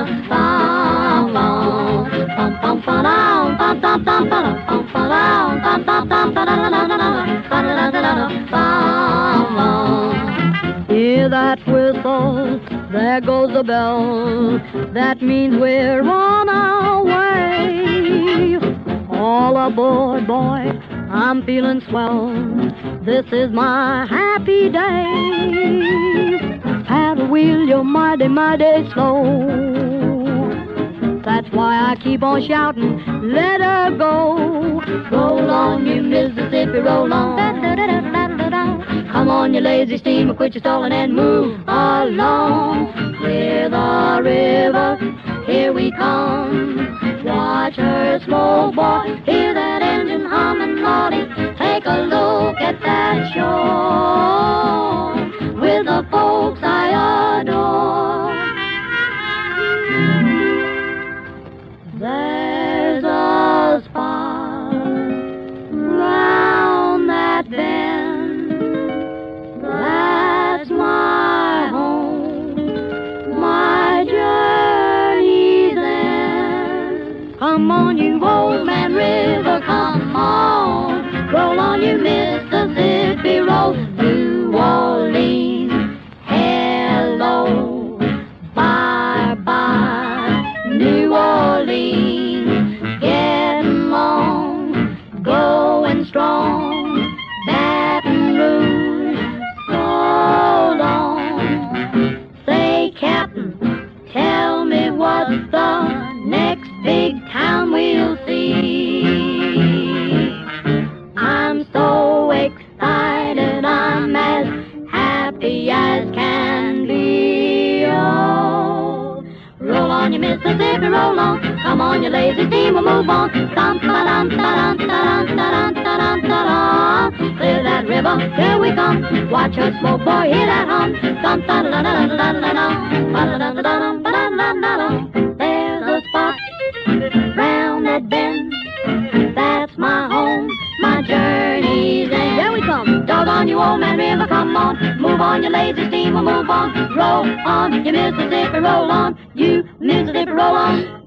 Hear that whistle, there goes the bell. That means we're on our way. All aboard, boy, I'm feeling swell. This is my happy day. Paddle wheel, you're mighty, mighty slow. That's why I keep on shouting, let her go. Roll on, you Mississippi, roll on. Come on, you lazy steamer, quit your stalling and move along. Clear the river, here we come. Watch her smoke, boy, hear that engine humming naughty. Take a look at that shore with the folks I adore. There's a spot round that bend. That's my home, my journey's end. Come on, you old man river, come on. Roll on, you Mississippi, roll. New Orleans, hello, bye-bye. New Orleans, getting long, going strong. Baton Rouge, so long. Say, Captain, tell me what's the next big town we'll see. I'm so excited, I'm as happy as can be. Oh, roll on, you Mississippi, roll on. Come on, you lazy steamer, move on. Clear that river, here we come. Watch her smoke, boy, hear that hum. There's a spot round that bend. That's my home, my journey's end. Here we come. Doggone you, old man river, come on. Move on, you lazy steamer, move on. Roll on, you Mississippi, roll on. You Mississippi, roll on.